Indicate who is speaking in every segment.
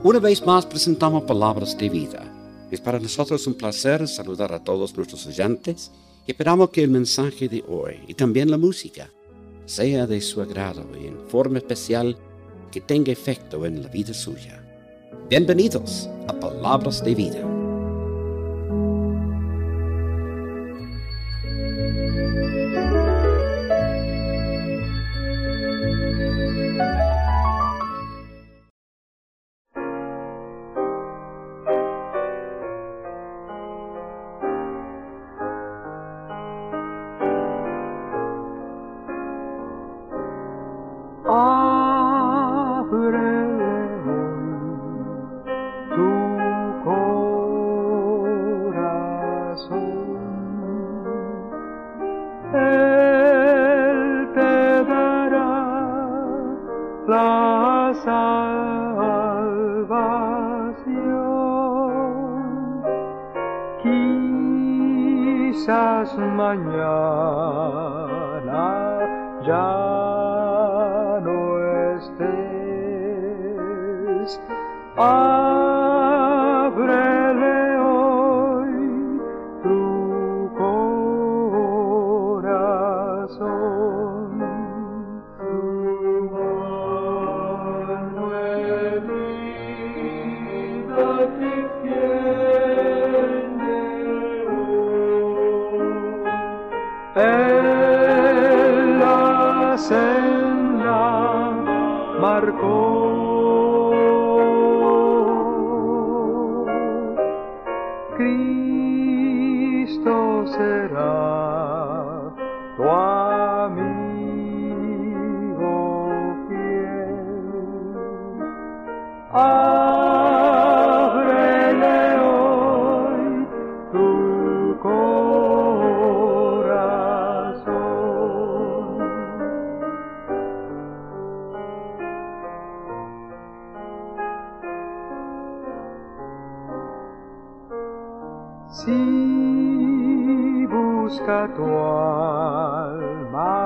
Speaker 1: Una vez más presentamos Palabras de Vida. Es para nosotros un placer saludar a todos nuestros oyentes y esperamos que el mensaje de hoy y también la música sea de su agrado y en forma especial que tenga efecto en la vida suya. Bienvenidos a Palabras de Vida.
Speaker 2: Quizás mañana ya no estés. Ábrele hoy tu corazón. Tu mano herida te tiende. Él la senda marcó. Cristo será tu amigo fiel. Ábrele hoy tu corazón. Si busca tu alma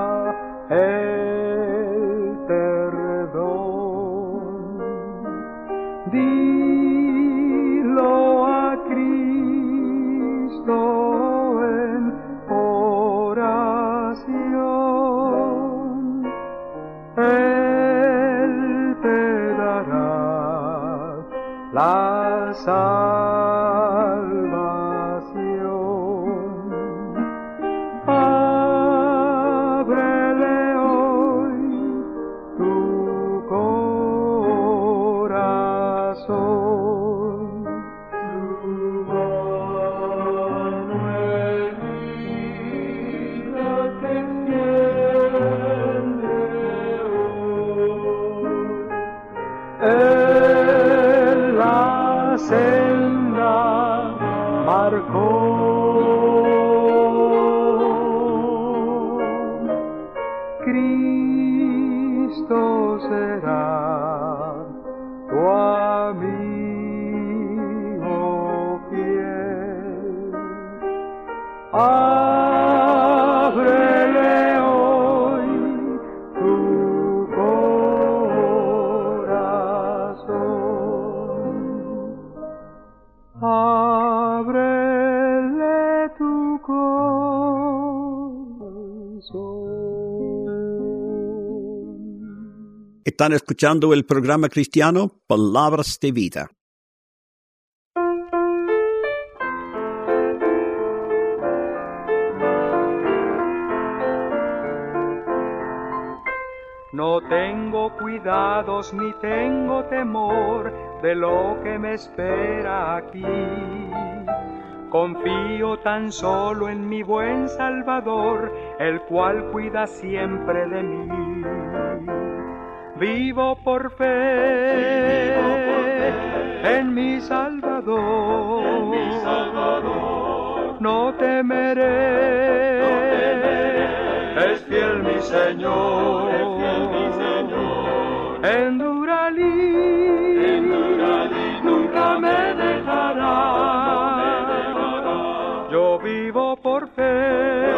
Speaker 2: el perdón, dilo a Cristo en oración. Él te dará la salvación. Ábrele hoy tu corazón. Su mano herida te tiende hoy. Él la senda marcó. Cristo será tu amigo fiel. Ábrele hoy tu corazón. Ábrele tu corazón.
Speaker 1: Están escuchando el programa cristiano Palabras de Vida.
Speaker 2: No tengo cuidados ni tengo temor de lo que me espera aquí. Confío tan solo en mi buen Salvador, el cual cuida siempre de mí. Vivo por fe, en mi Salvador, no temeré, es fiel mi Señor. En Duralí nunca me dejará. Yo vivo por fe,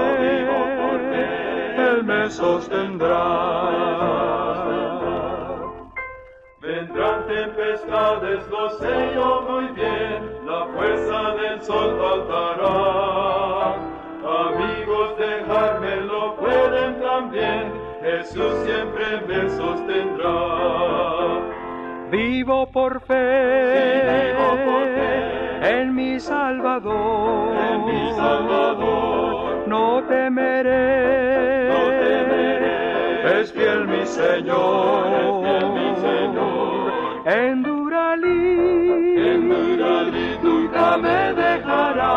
Speaker 2: Él me sostendrá. Vendrán
Speaker 3: tempestades lo sé yo muy bien, la fuerza del sol faltará. Amigos, dejármelo pueden también, Jesús siempre me sostendrá.
Speaker 2: Vivo por fe,
Speaker 3: Sí, vivo por fe,
Speaker 2: en mi Salvador,
Speaker 3: en mi Salvador.
Speaker 2: no temeré,
Speaker 3: No temeré,
Speaker 2: es fiel mi Señor,
Speaker 3: es fiel mi Señor.
Speaker 2: En dura lid,
Speaker 3: En dura lid nunca me dejará.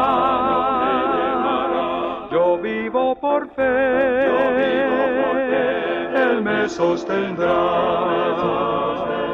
Speaker 2: yo vivo por fe,
Speaker 3: Yo vivo por fe,
Speaker 2: Él me sostendrá.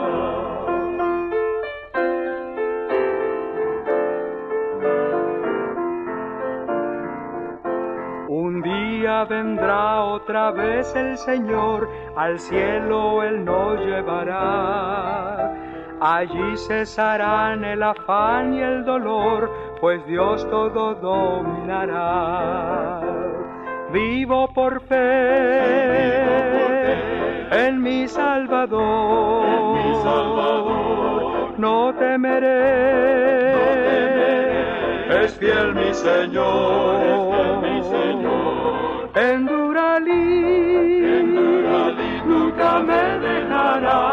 Speaker 2: Un día vendrá otra vez el Señor, al cielo Él nos llevará. Allí cesarán el afán y el dolor, pues Dios todo dominará. Vivo por fe, en mi Salvador,
Speaker 3: en mi Salvador.
Speaker 2: no temeré,
Speaker 3: No temeré,
Speaker 2: es fiel mi Señor,
Speaker 3: es fiel mi Señor.
Speaker 2: En dura lid,
Speaker 3: En dura lid nunca me dejará.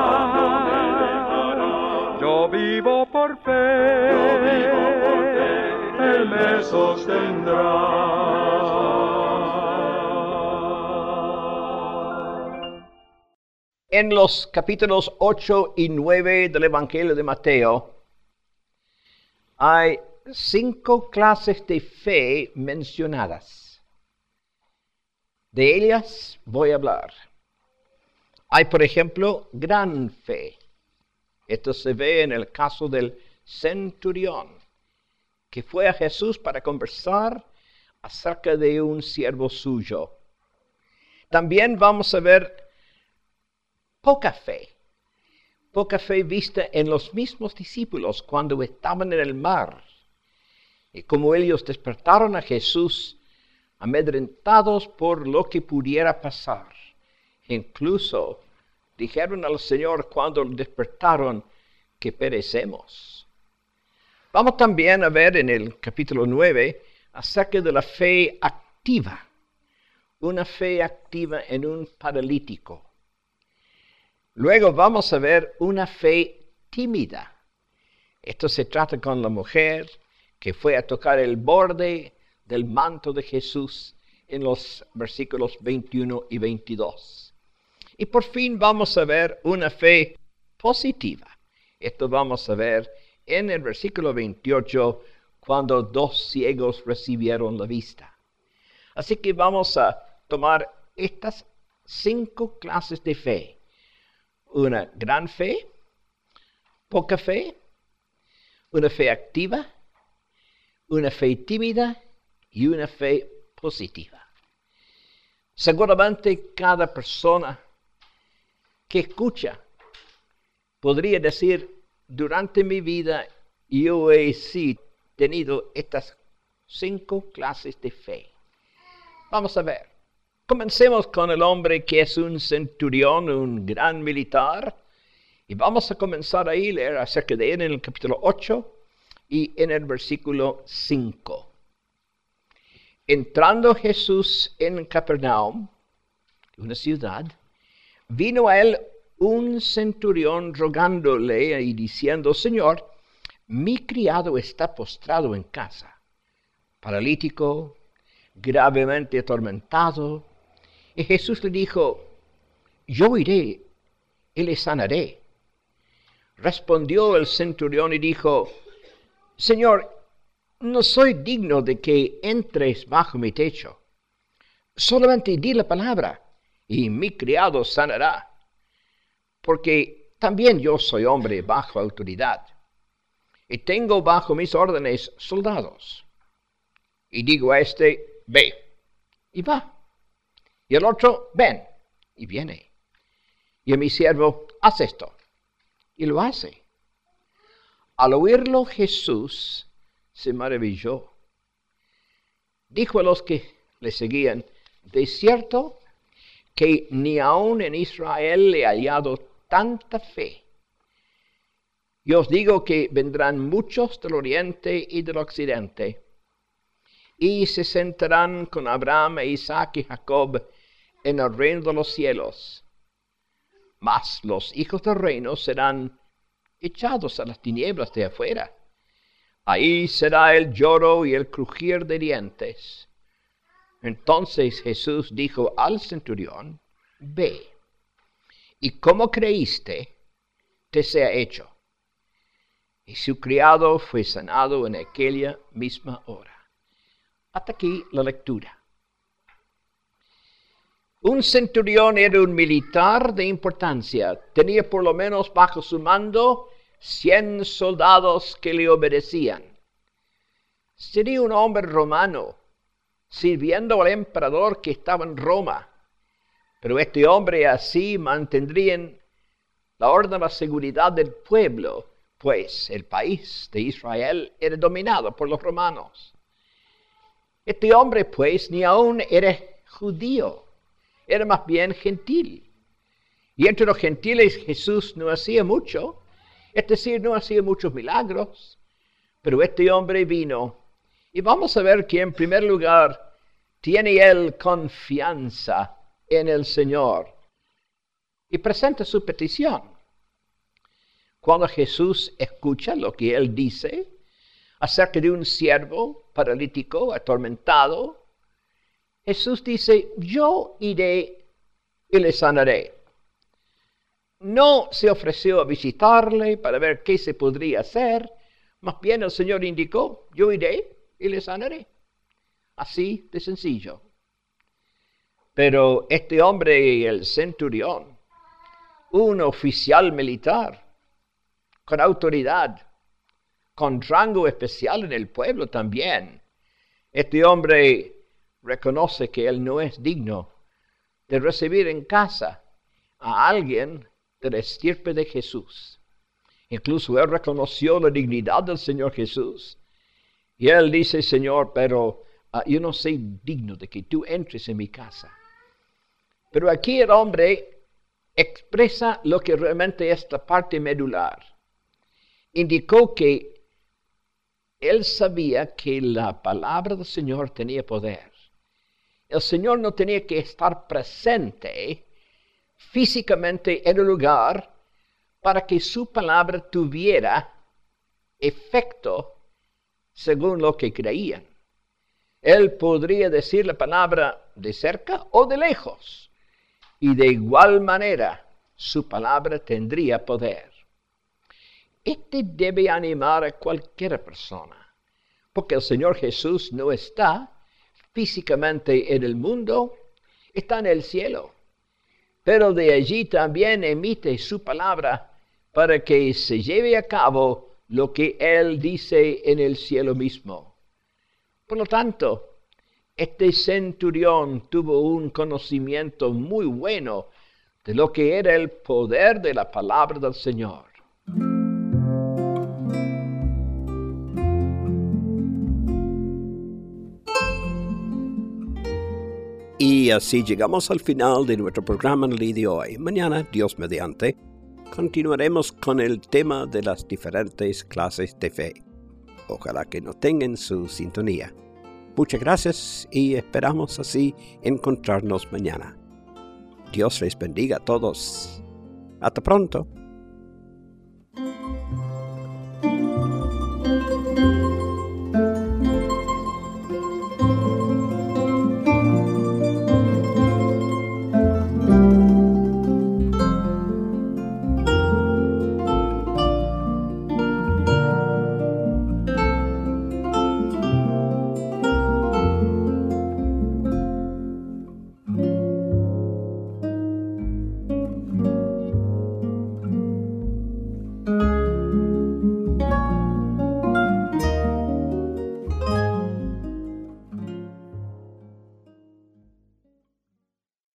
Speaker 2: yo vivo por fe,
Speaker 3: Yo vivo por fe,
Speaker 2: Él me sostendrá.
Speaker 4: En los capítulos 8 y 9 del Evangelio de Mateo hay 5 clases de fe mencionadas. De ellas voy a hablar. Hay, por ejemplo, gran fe. Esto se ve en el caso del centurión, que fue a Jesús para conversar acerca de un siervo suyo. También vamos a ver poca fe vista en los mismos discípulos cuando estaban en el mar. Y como ellos despertaron a Jesús amedrentados por lo que pudiera pasar. Incluso dijeron al Señor cuando despertaron que perecemos. Vamos también a ver en el capítulo 9 acerca de la fe activa. Una fe activa en un paralítico. Luego vamos a ver una fe tímida. Esto se trata con la mujer que fue a tocar el borde del manto de Jesús en los versículos 21 y 22. Y por fin vamos a ver una fe positiva. Esto vamos a ver en el versículo 28, cuando 2 ciegos recibieron la vista. Así que vamos a tomar estas 5 clases de fe. Una gran fe, poca fe, una fe activa, una fe tímida y una fe positiva. Seguramente cada persona que escucha podría decir, durante mi vida yo he tenido estas 5 clases de fe. Vamos a ver. Comencemos con el hombre que es un centurión, un gran militar. Y vamos a comenzar ahí a leer acerca de él en el capítulo 8 y en el versículo 5. Entrando Jesús en Capernaum, una ciudad, vino a él un centurión rogándole y diciendo, Señor, mi criado está postrado en casa, paralítico, gravemente atormentado. Y Jesús le dijo, yo iré y le sanaré. Respondió el centurión y dijo, Señor, no soy digno de que entres bajo mi techo. Solamente di la palabra y mi criado sanará. Porque también yo soy hombre bajo autoridad. Y tengo bajo mis órdenes soldados. Y digo a este, ve, y va. Y el otro, ven, y viene. Y a mi siervo, haz esto, y lo hace. Al oírlo Jesús se maravilló. Dijo a los que le seguían, de cierto que ni aun en Israel he hallado tanta fe Yo os digo que vendrán muchos del oriente y del occidente, y se sentarán con Abraham, Isaac y Jacob en el reino de los cielos. Mas los hijos del reino serán echados a las tinieblas de afuera. Ahí será el lloro y el crujir de dientes. Entonces Jesús dijo al centurión: ve, y como creíste, te sea hecho. Y su criado fue sanado en aquella misma hora. Hasta aquí la lectura. Un centurión era un militar de importancia. Tenía por lo menos bajo su mando 100 soldados que le obedecían. Sería un hombre romano, sirviendo al emperador que estaba en Roma. Pero este hombre así mantendría la orden y la seguridad del pueblo, pues el país de Israel era dominado por los romanos. Este hombre, pues, ni aún era judío, era más bien gentil. Y entre los gentiles Jesús no hacía mucho, es decir, no hacía muchos milagros, pero este hombre vino, y vamos a ver que en primer lugar tiene él confianza en el Señor, y presenta su petición. Cuando Jesús escucha lo que él dice acerca de un siervo paralítico, atormentado, Jesús dice: yo iré y le sanaré. No se ofreció a visitarle para ver qué se podría hacer, más bien el Señor indicó: yo iré y le sanaré. Así de sencillo. Pero este hombre, el centurión, un oficial militar, con autoridad, con rango especial en el pueblo también, este hombre reconoce que él no es digno de recibir en casa a alguien de la estirpe de Jesús. Incluso él reconoció la dignidad del Señor Jesús. Y él dice: Señor, pero yo no soy digno de que tú entres en mi casa. Pero aquí el hombre expresa lo que realmente es la parte medular. Indicó que él sabía que la palabra del Señor tenía poder. El Señor no tenía que estar presente físicamente en el lugar para que su palabra tuviera efecto según lo que creían. Él podría decir la palabra de cerca o de lejos, y de igual manera su palabra tendría poder. Este debe animar a cualquier persona, porque el Señor Jesús no está físicamente en el mundo, está en el cielo. Pero de allí también emite su palabra para que se lleve a cabo lo que Él dice en el cielo mismo. Por lo tanto, este centurión tuvo un conocimiento muy bueno de lo que era el poder de la palabra del Señor.
Speaker 5: Y así llegamos al final de nuestro programa en el día de hoy. Mañana, Dios mediante, continuaremos con el tema de las diferentes clases de fe. Ojalá que nos tengan su sintonía. Muchas gracias y esperamos así encontrarnos mañana. Dios les bendiga a todos. Hasta pronto.